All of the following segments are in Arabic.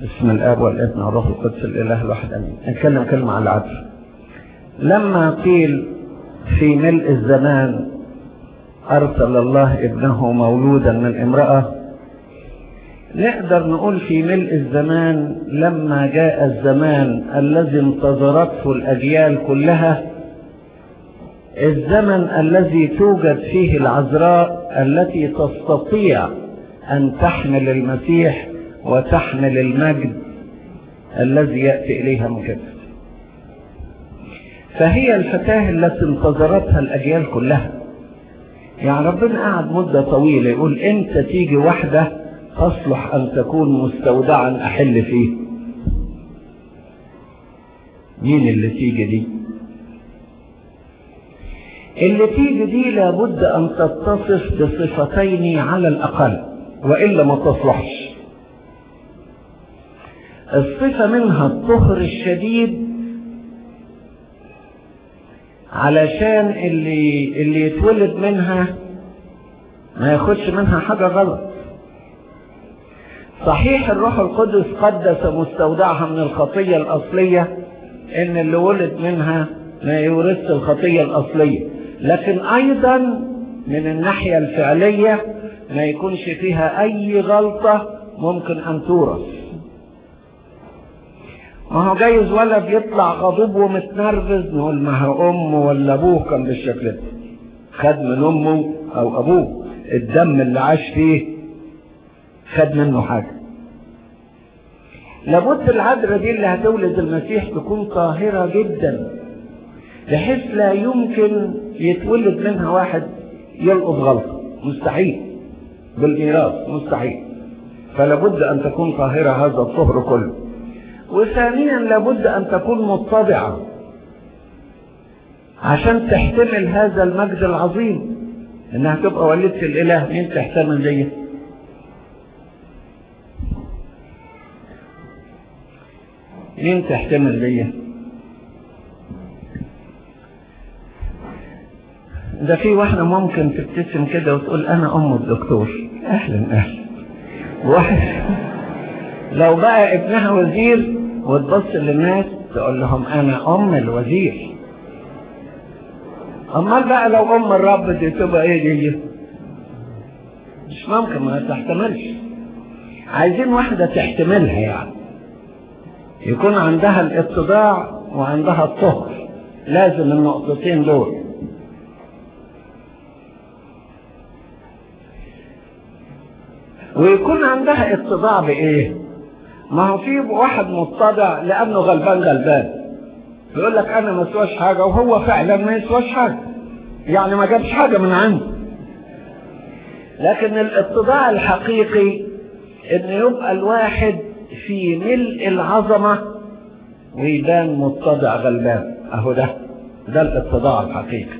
بسم الآب والابن والروح القدس الإله الواحد آمين. نتكلم كلمة على العدل. لما قيل في ملء الزمان أرسل الله ابنه مولودا من امرأة، نقدر نقول في ملء الزمان لما جاء الزمان الذي انتظرته الأجيال كلها، الزمن الذي توجد فيه العذراء التي تستطيع أن تحمل المسيح وتحمل المجد الذي يأتي إليها من كده. فهي الفتاة التي انتظرتها الأجيال كلها. يعني ربنا قعد مدة طويلة يقول انت تيجي واحدة تصلح أن تكون مستودعا أحل فيه. مين اللي تيجي دي؟ اللي تيجي دي لابد أن تتصف بصفتين على الأقل، وإلا ما تصلحش. الصفة منها الطهر الشديد، علشان اللي يتولد منها ما ياخدش منها حاجة غلط. صحيح الروح القدس قدس مستودعها من الخطية الأصلية، إن اللي ولد منها ما يورث الخطية الأصلية، لكن أيضا من الناحية الفعلية ما يكونش فيها أي غلطة ممكن أن تورث. ما هو جايز ولد يطلع غضوب ومتنرفز، نقول ما هو أمه ولا أبوه كان بالشكل ده، خد من أمه أو أبوه، الدم اللي عاش فيه خد منه حاجة. لابد العذراء دي اللي هتولد المسيح تكون طاهرة جدا، بحيث لا يمكن يتولد منها واحد يلقط غلطة، مستحيل، بالميراث مستحيل. فلابد أن تكون طاهرة هذا الطهر كله. وثانيا لابد أن تكون متضعة عشان تحتمل هذا المجد العظيم، إنها تبقى والدة الإله. مين تحتمل دي؟ مين تحتمل دي؟ ده في واحدة ممكن تبتسم كده وتقول أنا أم الدكتور. أهلا أهلا. واحد لو بقى ابنها وزير وتبص للناس تقول لهم أنا أم الوزير. أمال بقى لو أم الرب دي تبقى إيه دي؟ مش ممكن، ما تحتملش. عايزين واحدة تحتملها، يعني يكون عندها الاتضاع وعندها الطهر، لازم النقطتين دول. ويكون عندها اتضاع بإيه؟ ما هو في واحد متضع لأنه غلبان، يقول لك أنا ما سواش حاجة، وهو فعلا ما يسواش حاجة، يعني ما جابش حاجة من عنده. لكن الاتضاع الحقيقي إن يبقى الواحد في ملء العظمة ويبان متضع غلبان. أهو ده الاتضاع الحقيقي.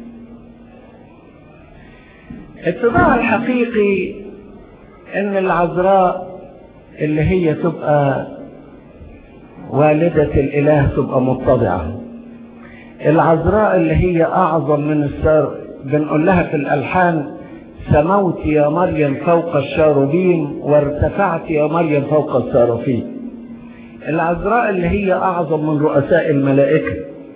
الاتضاع الحقيقي إن العذراء اللي هي تبقى والدة الإله تبقى متضعة. العذراء اللي هي أعظم من السار، بنقول لها في الألحان سموت يا مريم فوق الشاروبين وارتفعت يا مريم فوق السرافين. العذراء اللي هي أعظم من رؤساء الملائكة.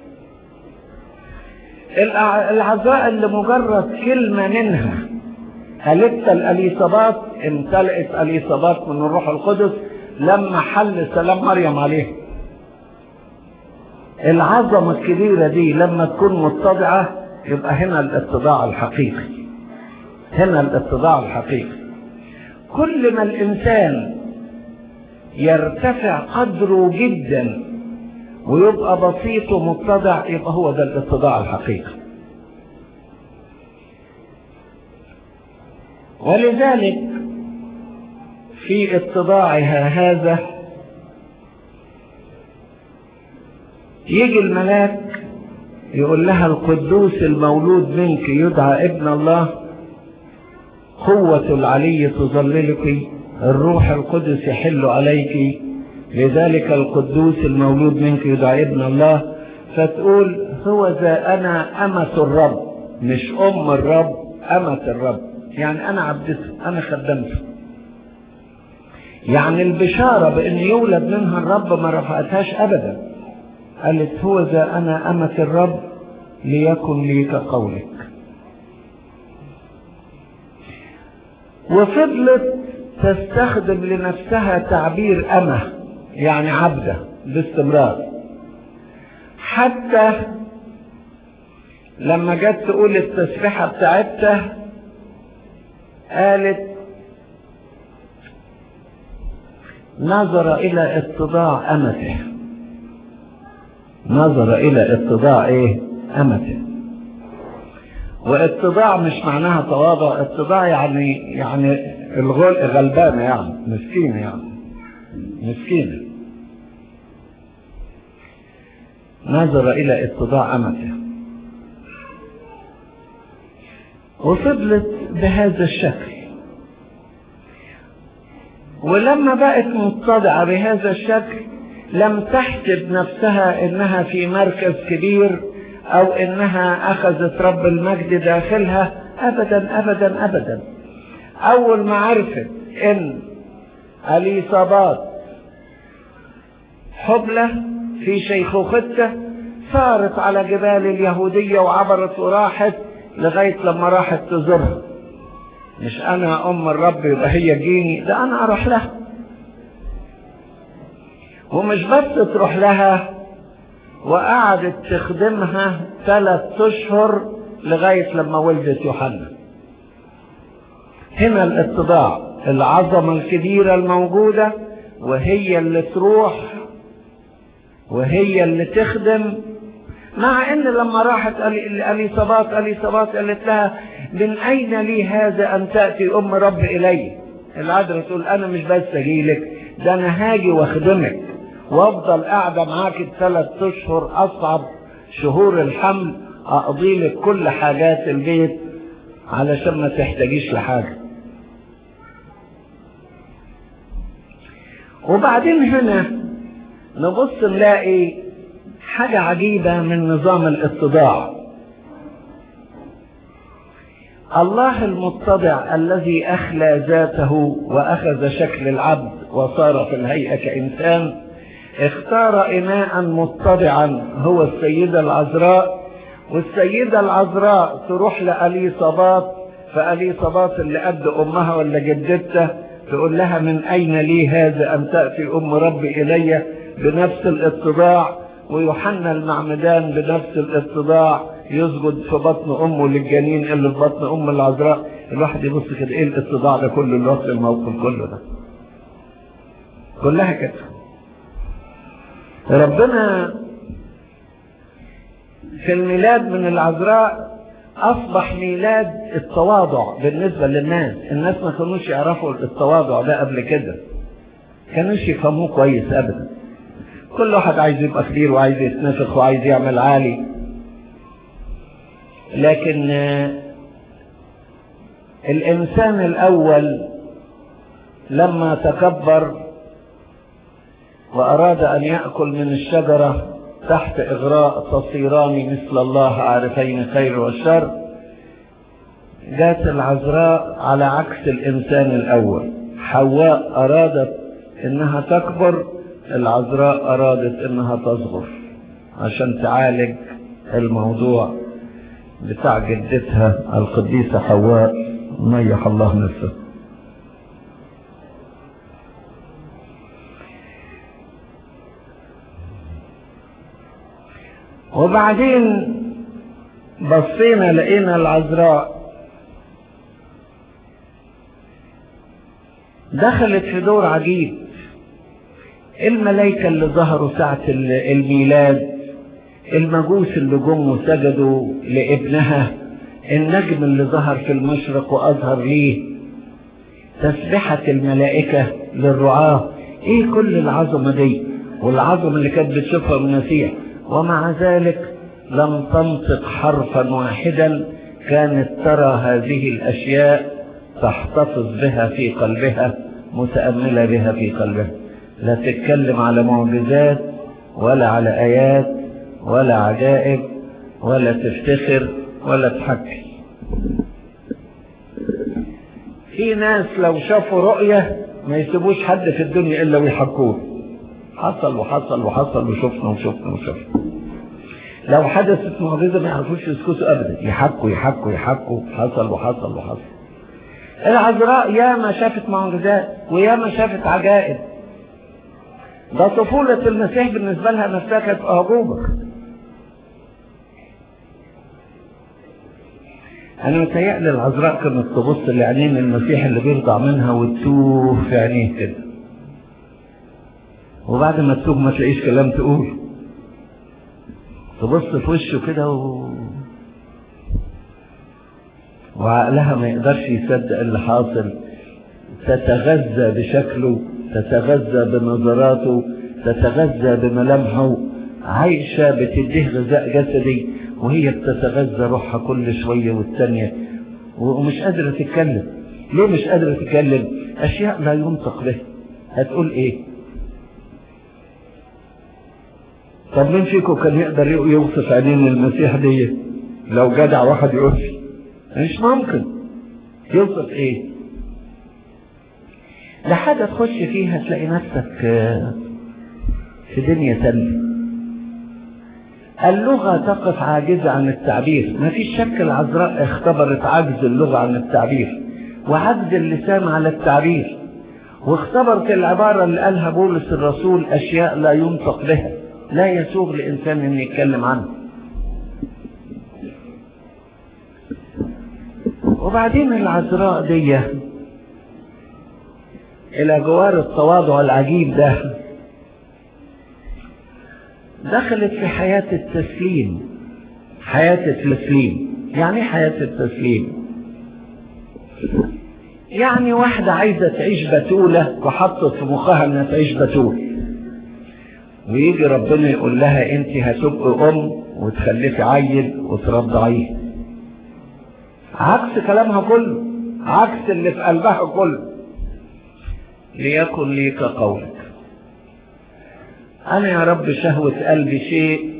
العذراء اللي مجرد كلمة منها قالت الأليصابات امتلأت أليصابات من الروح القدس لما حل سلام مريم عليه. العظمة الكبيرة دي لما تكون متضعة يبقى هنا الاتضاع الحقيقي. هنا الاتضاع الحقيقي. كل ما الإنسان يرتفع قدره جدا ويبقى بسيط ومتضع يبقى هو ده الاتضاع الحقيقي. ولذلك في اتضاعها هذا يجي الملاك يقول لها القدوس المولود منك يدعى ابن الله، قوة العلي تظللك، الروح القدس يحل عليك، لذلك القدوس المولود منك يدعى ابن الله. فتقول هو ذا أنا أمة الرب، مش أم الرب، أمة الرب، يعني أنا عبدته، أنا خدمته. يعني البشارة بأن يولد منها الرب ما رفعتهاش أبدا، قالت هو ذا أنا أمة الرب ليكن لي كقولك. وفضلت تستخدم لنفسها تعبير أمة يعني عبدة باستمرار، حتى لما جت تقول التسبيحة بتاعتها قالت نظر إلى اتضاع أمته. نظر إلى اتضاع إيه؟ أمته. واتضاع مش معناها تواضع، اتضاع يعني غلبانة، يعني مسكينة، يعني مسكينة. نظر إلى اتضاع أمته. وفضلت بهذا الشكل، ولما بقت متضعة بهذا الشكل لم تحسب نفسها انها في مركز كبير او انها اخذت رب المجد داخلها، ابدا ابدا ابدا. اول ما عرفت ان اليصابات حبلى في شيخوختها صارت على جبال اليهودية وعبرت وراحت لغاية لما راحت تزورها. مش انا ام الرب يبقى هي جيني، ده انا اروح لها. ومش بس تروح لها، وقعدت تخدمها 3 أشهر لغاية لما ولدت يوحنا. هنا الاتضاع، العظمة الكبيرة الموجودة، وهي اللي تروح وهي اللي تخدم. مع ان لما راحت اليصابات قالت لها من اين لي هذا ان تأتي ام رب الي؟ العذراء تقول انا مش بس اجيلك، ده انا هاجي واخدمك وافضل قاعدة معاك 3 أشهر، اصعب شهور الحمل، اقضي لك كل حاجات البيت علشان ما تحتاجيش لحاجة. وبعدين هنا نبص نلاقي حاجة عجيبة من نظام الاتضاع. الله المتضع الذي أخلى ذاته وأخذ شكل العبد وصار في الهيئة كإنسان، اختار إناء متضعا هو السيدة العذراء، والسيدة العذراء تروح لأليصابات، فأليصابات اللي قد أمها ولا جدتها تقول لها من أين لي هذا أن تأتي أم ربي إلي؟ بنفس الاتضاع. ويوحنا المعمدان بنفس الاتضاع يسجد في بطن امه للجنين اللي في بطن ام العذراء. الواحد يبص كده ايه الاتضاع ده كله اللي وصل الموقف كله ده؟ كلها كده. ربنا في الميلاد من العذراء اصبح ميلاد التواضع بالنسبة للناس. الناس ما كانوش يعرفوا التواضع ده قبل كده، كانوش يفهموه كويس ابدا. كل واحد عايز يبقى كبير وعايز يتنفخ وعايز يعمل عالي. لكن الإنسان الأول لما تكبر وأراد أن يأكل من الشجرة تحت إغراء تصيران مثل الله عارفين خير والشر، جاءت العذراء على عكس الإنسان الأول. حواء أرادت إنها تكبر، العذراء أرادت إنها تصغر عشان تعالج الموضوع بتاع جدتها القديسة حواء نيح الله نفسه. وبعدين بصينا لقينا العذراء دخلت في دور عجيب. الملائكة اللي ظهروا ساعة الميلاد، المجوس اللي جم وسجدوا لابنها، النجم اللي ظهر في المشرق وأظهر ليه، تسبحة الملائكة للرعاة، ايه كل العظمة دي والعظمة اللي كانت بتشوفها من المسيح؟ ومع ذلك لم تنطق حرفا واحدا. كانت ترى هذه الأشياء تحتفظ بها في قلبها، متأملة بها في قلبها. لا تتكلم على معجزات ولا على آيات ولا عجائب ولا تفتخر ولا تحكي. في ناس لو شافوا رؤية ما يسيبوش حد في الدنيا إلا ويحكوه. حصل وحصل وحصل وشفنا وشفنا وشفنا. لو حدثت معجزة ما يعرفوش يسكتوا أبدا، يحكوا يحكوا يحكوا، حصل وحصل وحصل. العذراء ياما شافت معجزات وياما شافت عجائب. ده طفولة المسيح بالنسبة لها نفسها كانت أعجوبة. أنا متهيألي العذراء كانت تبص لعينين المسيح اللي بيرضع منها وتتوه في عينيه كده، وبعد ما تتوه ما تلاقيش كلام تقول، تبص في وشه كده وعقلها ما يقدرش يصدق اللي حاصل. تتغذى بشكله، تتغذى بنظراته، تتغذى بملامحه، عايشة بتديه غذاء جسدي وهي بتتغذى روحها كل شوية والتانية، ومش قادرة تتكلم. ليه مش قادرة تتكلم؟ أشياء لا ينطق به. هتقول إيه؟ طب مين فيكم كان يقدر يوصف عينين المسيح دي؟ لو جدع واحد يقول مش ممكن. يوصف إيه؟ لحاجة تخش فيها تلاقي نفسك في دنيا تانية. اللغة تقف عاجزة عن التعبير. ما فيش شك العذراء اختبرت عجز اللغة عن التعبير وعجز اللسان على التعبير، واختبرت العبارة اللي قالها بولس الرسول: أشياء لا ينطق بها، لا يسوغ لإنسان أن يتكلم عنها. وبعدين العذراء دي إلى جوار التواضع العجيب ده دخلت في حياة التسليم. حياة التسليم يعني حياة التسليم يعني واحدة عايزة تعيش بتولة وحطت في مخها انها تعيش بتول، ويجي ربنا يقول لها انت هتبقي وتخلفي عيل وترضعيه. عكس كلامها كله، عكس اللي في قلبها كله. ليكن لي كقولك. أنا يا رب شهوة قلبي شيء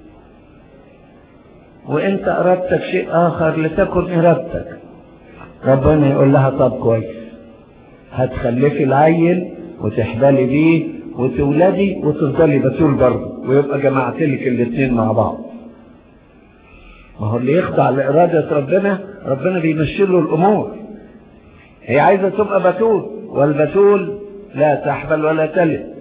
وإنت أردتك شيء آخر، لتكن إرادتك. ربنا يقول لها طب كويس، هتخلفي العيل وتحبلي بيه وتولدي وتفضلي بتول برضه، ويبقى جمعت لك الاثنين مع بعض. ما هو اللي يخضع لإرادة ربنا بيمشي له الأمور. هي عايزة تبقى بتول، والبتول لا تحبل ولا تلد.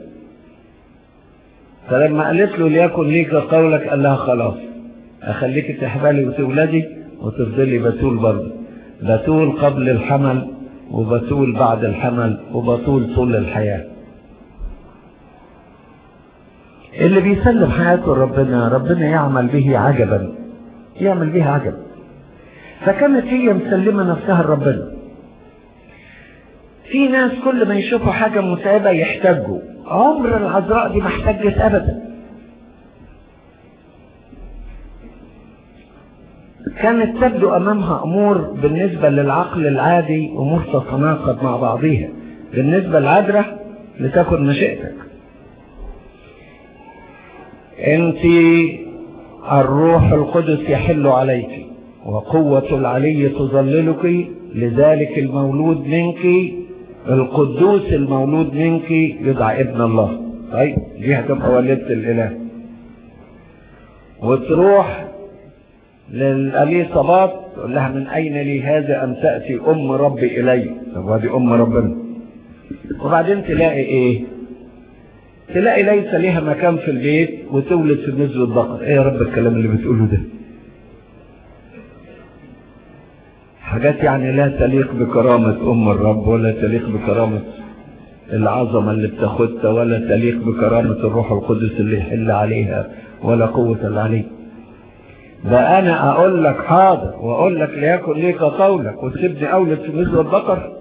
فلما قالت له ليكن ليك قولك، قال لها خلاص اخليك تحبلي وتولدي وتفضلي بتول برضه. بتول قبل الحمل وبتول بعد الحمل وبتول طول الحياة. اللي بيسلم حياته ربنا يعمل به عجبا، يعمل به عجب. فكانت هي مسلمة نفسها لربنا. في ناس كل ما يشوفوا حاجة متعبة يحتاجوا. عمر العذراء دي ما احتاجت ابدا. كانت تبدو امامها امور بالنسبة للعقل العادي امور تتناقض مع بعضها. بالنسبة للعذراء لتكن مشيئتك. انت الروح القدس يحل عليك وقوة العلي تظللك، لذلك المولود منك القدوس المولود منك يدعى ابن الله. طيب دي هتبقى والدة الاله. وتروح للأليصابات تقول لها من اين لي هذا ان تأتي ام ربي الي. طب هذه ام ربنا. وبعدين تلاقي ايه؟ تلاقي ليس لها مكان في البيت وتولد في نزل البقر. ايه يا رب الكلام اللي بتقوله ده؟ حاجات يعني لا تليق بكرامة أم الرب، ولا تليق بكرامة العظمة اللي بتاخدها، ولا تليق بكرامة الروح القدس اللي يحل عليها، ولا قوة العلي. ده أنا أقول لك حاضر وأقول لك ليكن ليك قولك وتسيبني أولد في مثل البقر؟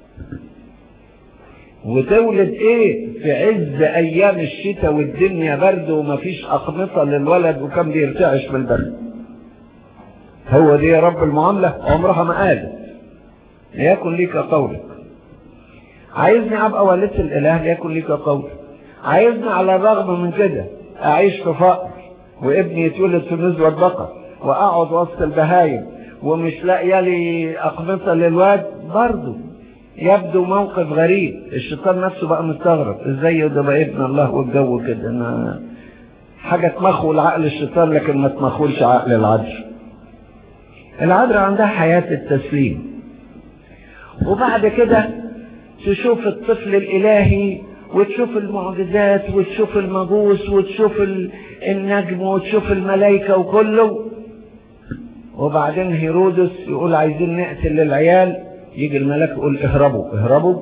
وتولد إيه في عز أيام الشتاء والدنيا برد ومفيش أقمصة للولد وكان بيرتعش في البرد؟ هو دي يا رب المعاملة؟ عمرها ما قالت ليكن ليك قولك. عايزني ابقى والدة الاله ليكن ليك قولك. عايزني على الرغم من كده اعيش في فقر وابني يتولد في نزوة البقر واقعد وسط البهايم ومش لاقيه لي اقمصة للواد برضه يبدو موقف غريب، الشيطان نفسه بقى مستغرب ازاي ده بقى ابن الله والجو كده. انا حاجة تمخول عقل الشيطان لكن ما تمخولش عقل العذراء. العذراء عندها حياة التسليم، وبعد كده تشوف الطفل الإلهي وتشوف المعجزات وتشوف المجوس وتشوف النجم وتشوف الملائكة وكله. وبعدين هيرودس يقول عايزين نقتل العيال، يجي الملاك يقول اهربوا اهربوا،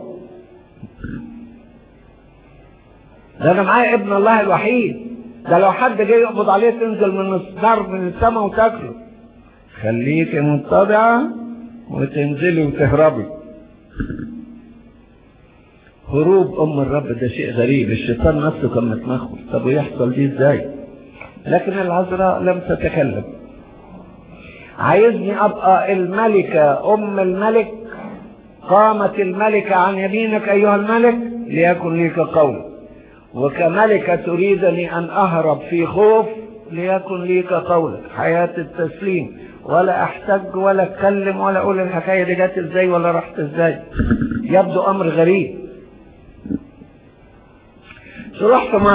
ده انا معايا ابن الله الوحيد، ده لو حد جاي يقبض عليه تنزل من النار من السماء وتاكله. خليك متضعة وتنزلي وتهربي. هروب ام الرب ده شيء غريب، الشيطان نفسه كان متمخل، طب ويحصل دي ازاي؟ لكن العذراء لم تتكلم. عايزني ابقى الملكة ام الملك، قامت الملكة عن يمينك ايها الملك ليكن ليك قول، وكملكة تريدني ان اهرب في خوف ليكن ليك قولك. حياة التسليم، ولا احتج ولا اتكلم ولا اقول الحكاية دي جت ازاي ولا راحت ازاي. يبدو امر غريب. تروح في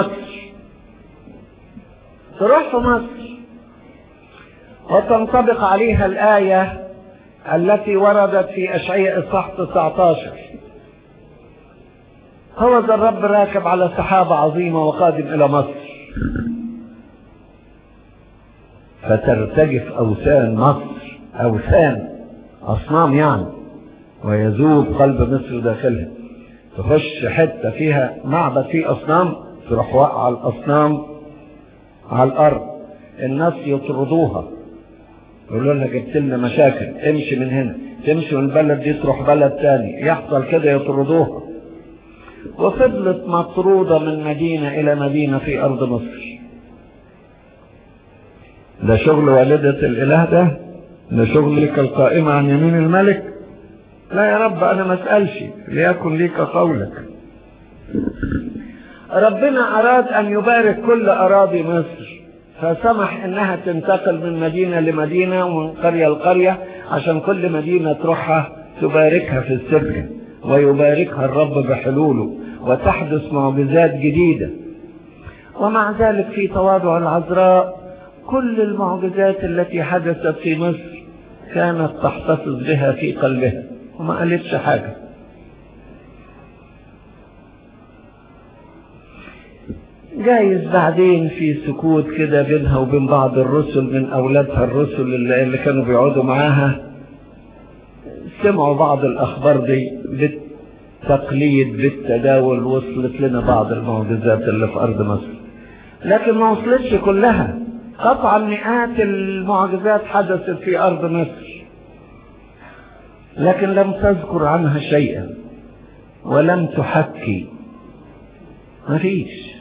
مصر وتنطبق عليها الآية التي وردت في أشعياء الصح 19: هو ذا الرب راكب على سحابة عظيمة وقادم إلى مصر، فترتجف أوثان مصر، أوثان أصنام يعني، ويذوب قلب مصر داخلها. تخش حتة فيها معبد فيه أصنام، تروح وقع الأصنام على الأرض، الناس يطردوها يقولوا لها جبت لنا مشاكل، امشي من هنا، تمشي من البلد دي تروح بلد تاني، يحصل كده يطردوها. وفضلت مطرودة من مدينة إلى مدينة في أرض مصر. ده شغل والدة الإله، ده شغلك القائمة عن يمين الملك. لا يا رب أنا ما اسألش، ليكن ليك قولك. ربنا أراد أن يبارك كل أراضي مصر، فسمح انها تنتقل من مدينة لمدينة ومن قرية لقرية، عشان كل مدينة تروحها تباركها في السكة، ويباركها الرب بحلوله، وتحدث معجزات جديدة. ومع ذلك في تواضع العذراء كل المعجزات التي حدثت في مصر كانت تحتفظ بها في قلبها وما قالتش حاجة. جايز بعدين في سكوت كده بينها وبين بعض الرسل من أولادها الرسل اللي كانوا بيقعدوا معاها، سمعوا بعض الأخبار دي بالتقليد بالتداول، وصلت لنا بعض المعجزات اللي في أرض مصر، لكن ما وصلتش كلها. قطعا مئات المعجزات حدثت في أرض مصر، لكن لم تذكر عنها شيئا ولم تحكي، ما فيش.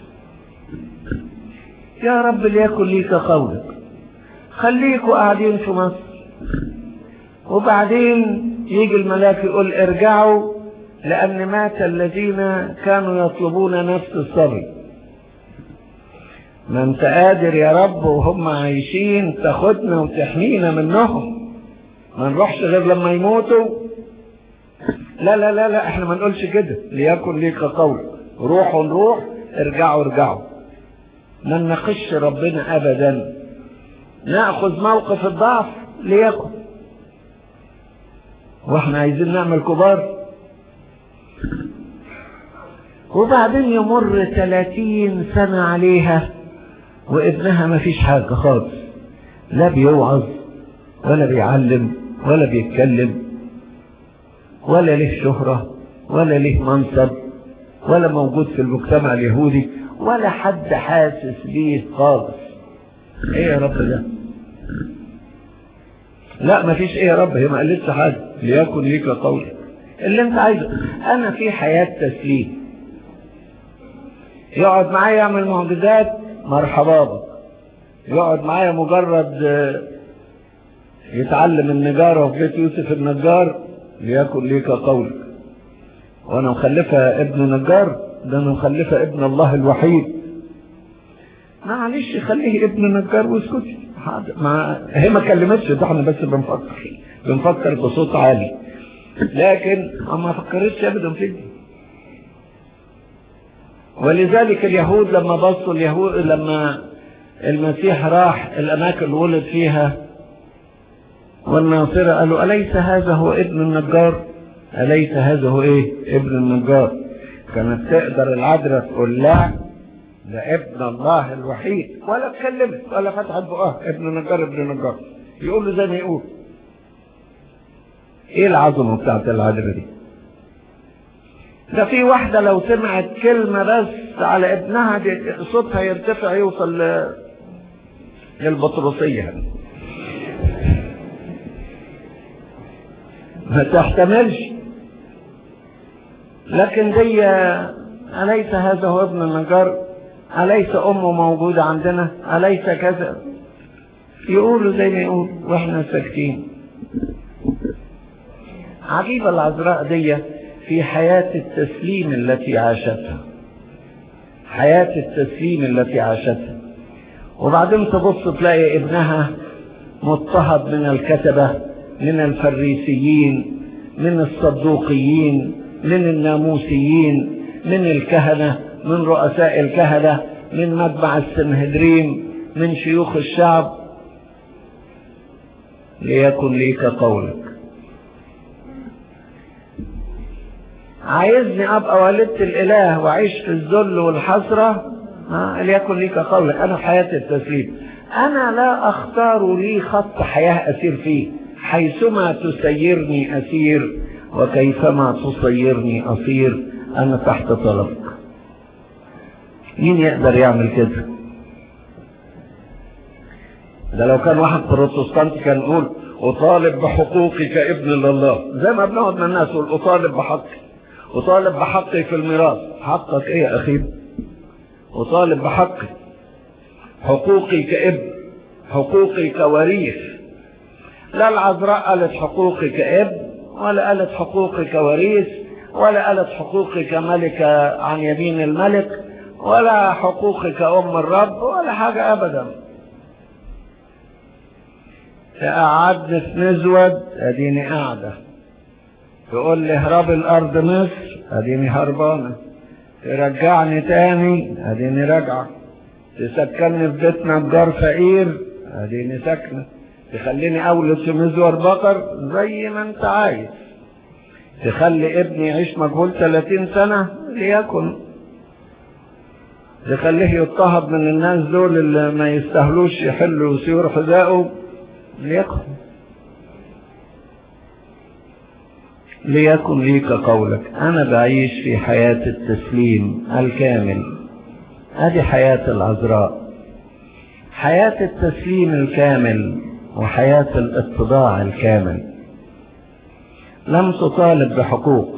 يا رب ليكن ليك قولك، خليكوا قاعدين في مصر، وبعدين يجي الملاك يقول ارجعوا لأن مات الذين كانوا يطلبون نفس الصبي. ما انت قادر يا رب وهم عايشين تاخدنا وتحمينا منهم، ما نروحش غير لما يموتوا. لا لا لا لا، احنا ما نقولش كده، ليكن ليك قولك، روحوا نروح، ارجعوا ارجعوا. ما نناقش ربنا ابدا، ناخذ موقف الضعف ليكن، واحنا عايزين نعمل كبار. وبعدين يمر 30 سنة عليها وابنها ما فيش حاجة خالص، لا بيوعظ ولا بيعلم ولا بيتكلم ولا له شهرة ولا له منصب ولا موجود في المجتمع اليهودي ولا حد حاسس بيه خالص. ايه يا رب ده؟ لا ما فيش ايه يا رب، هي ما قالتش حاجة، ليكن ليك قولك اللي انت عايزه. انا في حياة تسليم، يقعد معايا يعمل معجزات مرحبا بك، يقعد معايا مجرد يتعلم النجارة في بيت يوسف النجار، ليكن ليك قولك. وانا مخلفة ابن نجار، ده انا مخلفة ابن الله الوحيد، معلش خليه ابن نجار واسكتي. هي ما كلمتش، ده احنا بس بنفكر بصوت عالي. لكن ما فكرتش ابدا في دي. ولذلك اليهود لما بصوا لما المسيح راح الاماكن اللي ولد فيها والناصرة قالوا أليس هذا هو ابن النجار؟ أليس هذا هو ابن النجار؟ كانت تقدر العذراء تقول لا، ده ابن الله الوحيد، ولا اتكلمت ولا فتحت بقها، ابن النجار ابن النجار، يقول له زي ما يقول. ايه العظمه بتاعت العذراء دي؟ ده في واحده لو سمعت كلمه بس على ابنها دي صوتها يرتفع يوصل للبطرسيه، ما تحتملش. لكن دي أليس هذا هو ابن النجار؟ أليس أمه موجودة عندنا؟ أليس كذا؟ يقولوا زي ما يقول وإحنا ساكتين. عجيبة العذراء دي في حياة التسليم التي عاشتها، حياة التسليم التي عاشتها. وبعدين تبص تلاقي ابنها مضطهد من الكتبة، من الفريسيين، من الصدوقيين، من الناموسيين، من الكهنة، من رؤساء الكهنة، من مجمع السنهدرين، من شيوخ الشعب. ليكن ليك قولك. عايزني ابقى والدة الاله واعيش في الذل والحسرة؟ ليكن ليك قولك. انا في حياة التسليم، انا لا اختار لي خط حياة اسير فيه، حيثما تسيرني اسير وكيفما تصيرني اصير، انا تحت طلبك. مين يقدر يعمل كده؟ ده لو كان واحد بروتستانتي كان يقول اطالب بحقوقي كابن لله، زي ما بنقعد من الناس يقول اطالب بحقي، اطالب بحقي في الميراث. حقك ايه يا اخي؟ اطالب بحقي، حقوقي كابن، حقوقي كوريث. لا العذراء قالت حقوقي كابن، ولا قالت حقوقي كوريث، ولا قالت حقوقي كملكة عن يمين الملك، ولا حقوقي كأم الرب، ولا حاجة أبدا. تقعدني في مزود اديني قاعدة، تقول لي اهرب الارض مصر اديني هربانة، ترجعني تاني اديني راجعة، تسكنني في بيت نجار فقير اديني ساكنة، تخليني اولد في مزور بقر زي ما انت عايز، تخلي ابني يعيش مجهول 30 سنة ليكن، تخليه يضطهد من الناس دول اللي ما يستاهلوش يحلوا سيور حذائه ليكن. ليكن ليك قولك. انا بعيش في حياة التسليم الكامل. ادي حياة العذراء، حياة التسليم الكامل وحياة الاتضاع الكامل. لم تطالب بحقوق.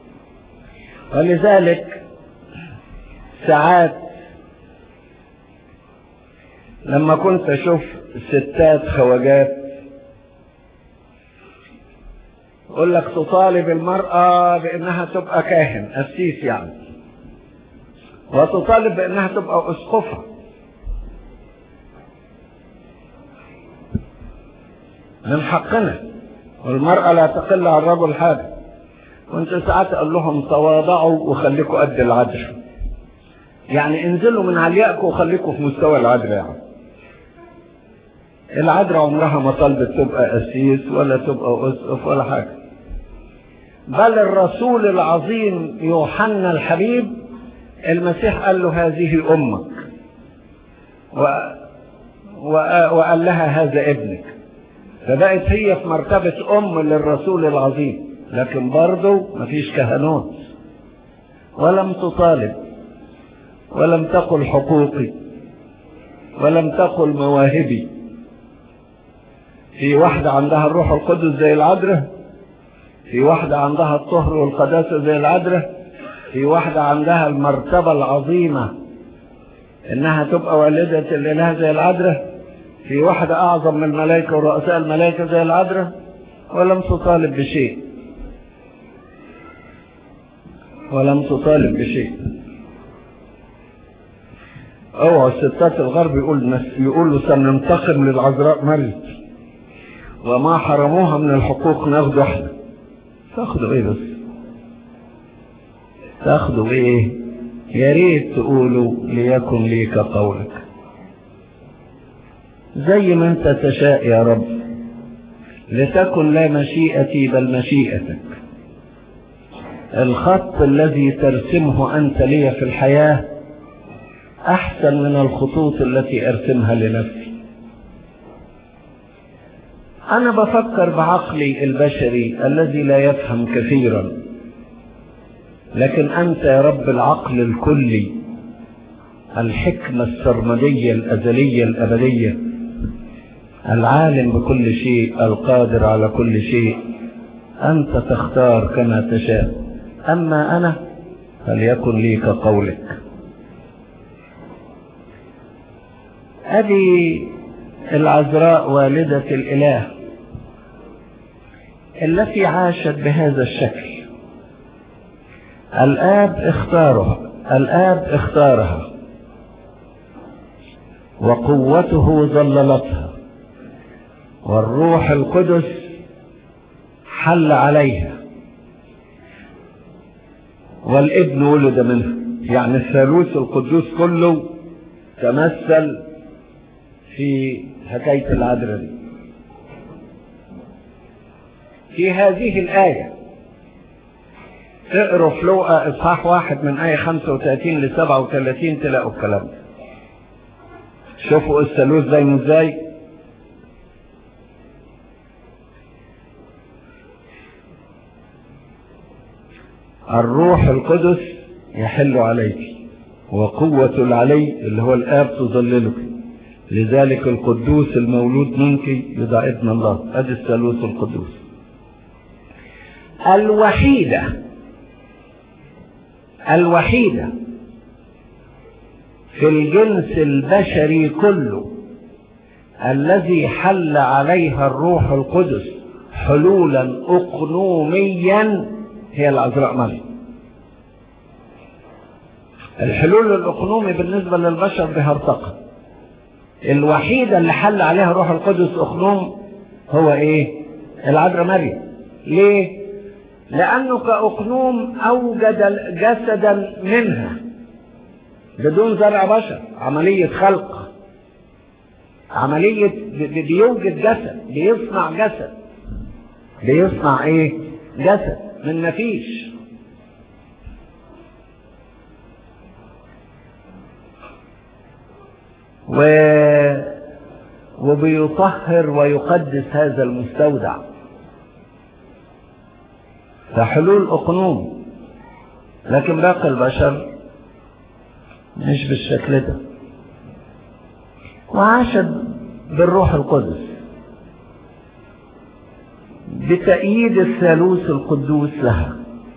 ولذلك ساعات لما كنت اشوف ستات خواجات يقول لك تطالب المرأة بانها تبقى كاهن قسيس يعني، وتطالب بانها تبقى اسقفة. من حقنا، والمرأة لا تقل عن الرجل حاجة. وانت ساعات اقول لهم تواضعوا وخليكوا قد العذراء، يعني انزلوا من عليائكم وخليكوا في مستوى العذراء. يعني العذراء عمرها ما طلبت تبقى قسيس ولا تبقى اسقف ولا حاجة. بل الرسول العظيم يوحنا الحبيب المسيح قال له هذه امك، وقال لها هذا ابنك. فبقت هي في مرتبة ام للرسول العظيم، لكن برضه مفيش كهنوت، ولم تطالب، ولم تقل حقوقي، ولم تقل مواهبي. في واحدة عندها الروح القدس زي العذراء، في واحدة عندها الطهر والقداسة زي العذراء، في واحدة عندها المرتبة العظيمة انها تبقى والدة الاله زي العذراء، في واحدة اعظم من الملائكة ورؤساء الملائكة زي العذراء، ولم تطالب بشيء، ولم تطالب بشيء. اوعى الستات الغرب يقولوا سننتقم للعذراء مريم، وما حرموها من الحقوق ناخده احنا. تاخدوا ايه بس؟ تاخدوا ايه؟ يا ريت تقولوا ليكن لي كقولك، زي ما انت تشاء يا رب، لتكن لا مشيئتي بل مشيئتك. الخط الذي ترسمه انت لي في الحياة احسن من الخطوط التي ارسمها لنفسي. انا بفكر بعقلي البشري الذي لا يفهم كثيرا، لكن انت يا رب العقل الكلي، الحكمة السرمدية الازلية الابدية، العالم بكل شيء، القادر على كل شيء، انت تختار كما تشاء. اما انا فليكن لي كقولك. هذه العذراء والدة الاله التي عاشت بهذا الشكل. الآب اختارها وقوته ظللتها، والروح القدس حل عليها، والابن ولد منها. يعني الثالوث القدوس كله تمثل في حكاية العذراء دي. في هذه الآية اقروا في لوقا اصحاح 1 من آية 35 ل 37 تلاقوا الكلام ده. شوفوا الثالوث باين ازاي. الروح القدس يحل عليك، وقوة العلي اللي هو الآب تظللك، لذلك القدوس المولود منك يدعى ابن الله. ادي الثالوث القدوس. الوحيدة في الجنس البشري كله الذي حل عليها الروح القدس حلولا أقنوميا هي العذراء مريم. الحلول الأقنومي بالنسبة للبشر بهرطقة. الوحيدة اللي حل عليها الروح القدس أقنوم هو ايه؟ العذراء مريم. ليه؟ لأنه كأقنوم أوجد جسدا منها بدون زرع بشر، عملية خلق، عملية بيوجد جسد، بيصنع جسد، بيصنع ايه؟ جسد من مفيش. وبيطهر ويقدس هذا المستودع. فحلول أقنوم، لكن باقي البشر مش بالشكل ده. وعاشت بالروح القدس بتأييد الثالوث القدوس لها.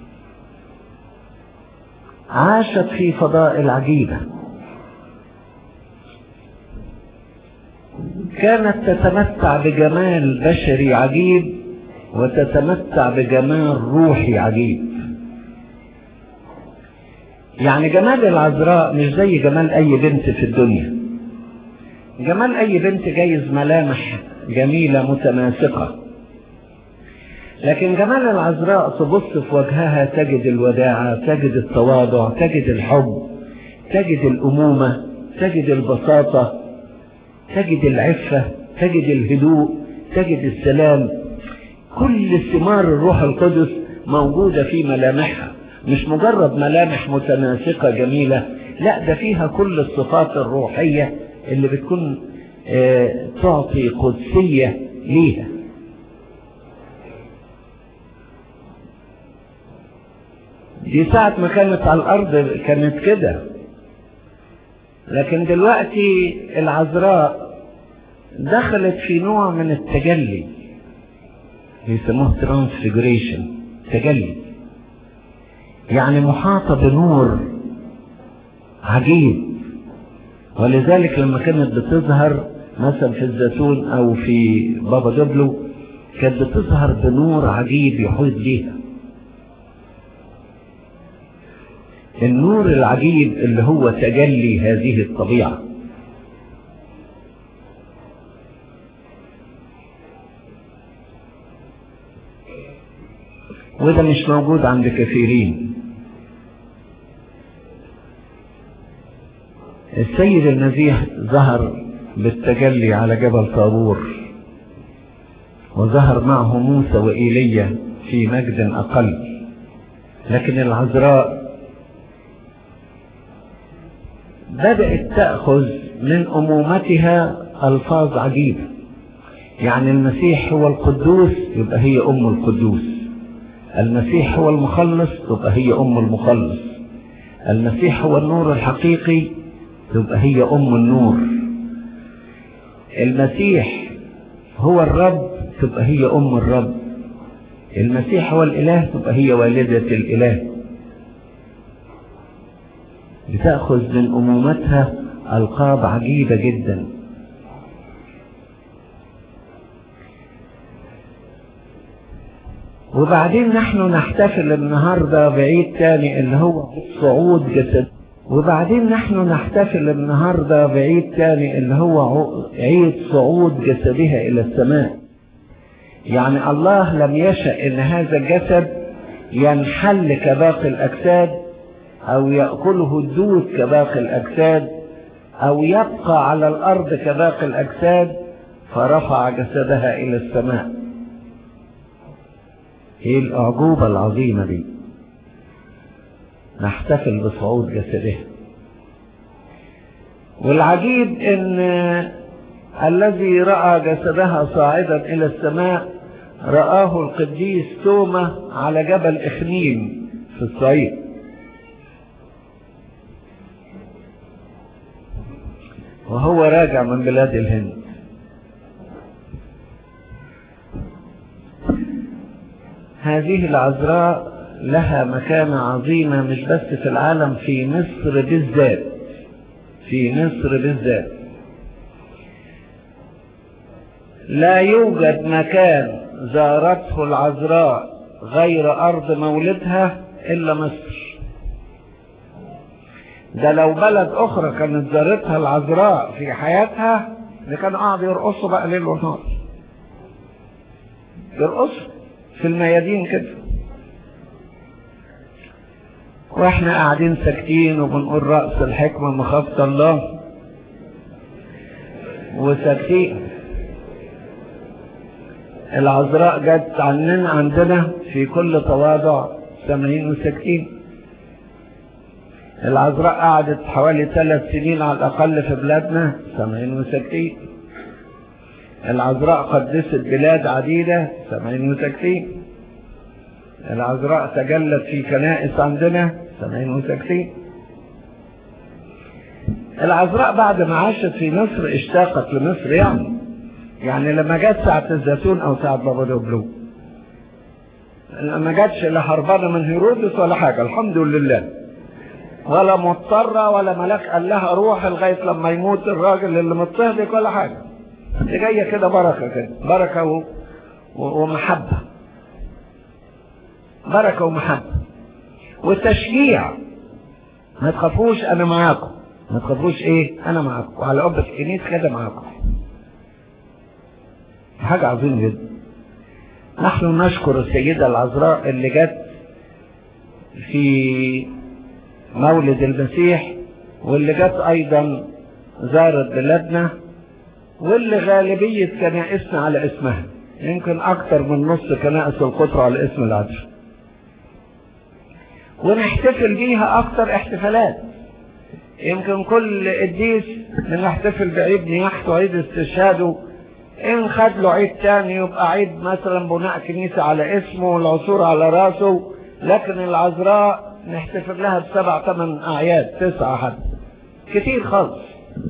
عاشت في فضائل عجيبة، كانت تتمتع بجمال بشري عجيب وتتمتع بجمال روحي عجيب. يعني جمال العذراء مش زي جمال اي بنت في الدنيا. جمال اي بنت جايز ملامح جميلة متناسقة، لكن جمال العذراء تبص في وجهها تجد الوداعة، تجد التواضع، تجد الحب، تجد الأمومة، تجد البساطة، تجد العفة، تجد الهدوء، تجد السلام. كل ثمار الروح القدس موجودة في ملامحها، مش مجرد ملامح متناسقة جميلة، لا ده فيها كل الصفات الروحية اللي بتكون تعطي قدسية ليها. دي ساعة ما كانت على الأرض كانت كده، لكن دلوقتي العذراء دخلت في نوع من التجلي يسموه ترانسفيجريشن، تجلي، يعني محاطة بنور عجيب. ولذلك لما كانت بتظهر مثلا في الزيتون او في بابا دبلو كانت بتظهر بنور عجيب يحيط بيها. النور العجيب اللي هو تجلي هذه الطبيعة. وده مش موجود عند كثيرين. السيد المسيح ظهر بالتجلي على جبل طابور، وظهر معه موسى وإيليا في مجد أقل، لكن العذراء بدأت تأخذ من أمومتها ألفاظ عجيبة. يعني المسيح هو القدوس يبقى هي أم القدوس، المسيح هو المخلص يبقى هي أم المخلص، المسيح هو النور الحقيقي يبقى هي أم النور، المسيح هو الرب تبقى هي أم الرب، المسيح هو الإله تبقى هي والدة الإله. بتأخذ من أمومتها ألقاب عجيبة جدا. وبعدين نحن نحتفل النهاردة بعيد تاني اللي هو صعود جسد، عيد صعود جسدها إلى السماء. يعني الله لم يشأ إن هذا الجسد ينحل كباقي الأجساد، أو يأكله الدود كباقي الأجساد، أو يبقى على الأرض كباقي الأجساد، فرفع جسدها إلى السماء. ايه الأعجوبة العظيمة دي؟ نحتفل بصعود جسدها. والعجيب ان الذي رأى جسدها صاعدا إلى السماء رآه القديس توما على جبل إخنيم في الصعيد. وهو راجع من بلاد الهند. هذه العذراء لها مكانة عظيمة مش بس في العالم، في مصر بالذات. لا يوجد مكان زارته العذراء غير أرض مولدها إلا مصر. ده لو بلد أخرى كانت زارتها العذراء في حياتها اللي كانوا قاعدوا يرقصوا بقى ليل ونهار، يرقصوا في الميادين كده، واحنا قاعدين ساكتين وبنقول رأس الحكمة مخافة الله وساكتين. العذراء جت عندنا في كل تواضع سامعين وساكتين. العذراء قعدت حوالي 3 سنين على الأقل في بلادنا سامعين وساكتين. العذراء قدست بلاد عديدة سامعين وساكتين. العذراء تجلت في كنائس عندنا سامعين وساكتين. العذراء بعد ما عاشت في مصر اشتاقت لمصر، يعني لما جت ساعة الزيتون او ساعة بابا دوبلو ما جاتش لا هربانة من هيرودس ولا حاجة، الحمد لله، ولا مضطرة ولا ملاك قال لها روح لغاية لما يموت الراجل اللي مضطهدك ولا حاجة. دي جاية كده بركة ومحبة، بركة ومحبة وتشجيع. ما تخافوش انا معاكم، ما تخافوش انا معاكم، وعلى قبة الكنيسة كده معاكم. حاجة عظيمة جدا. نحن نشكر السيدة العذراء اللي جت في مولد المسيح، واللي جت ايضا زارت بلادنا، واللي غالبية كنائسنا على اسمها، يمكن اكتر من نص كنائس القطر على اسم العذراء، ونحتفل بيها اكتر احتفالات. يمكن كل قديس بنحتفل بعيد نياحته وعيد استشهاده، ان خد له عيد تاني يبقى عيد مثلا بناء كنيسة على اسمه والعصور على راسه، لكن العذراء نحتفل لها ب7 8 اعياد 9 حد كتير خالص،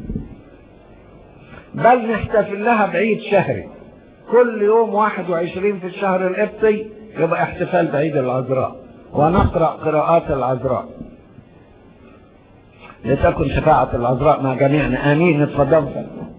بل نحتفل لها بعيد شهري كل يوم 21 في الشهر القبطي يبقى احتفال بعيد العذراء، ونقرأ قراءات العذراء. لتكن شفاعة العذراء مع جميعنا، امين. اتفضلوا.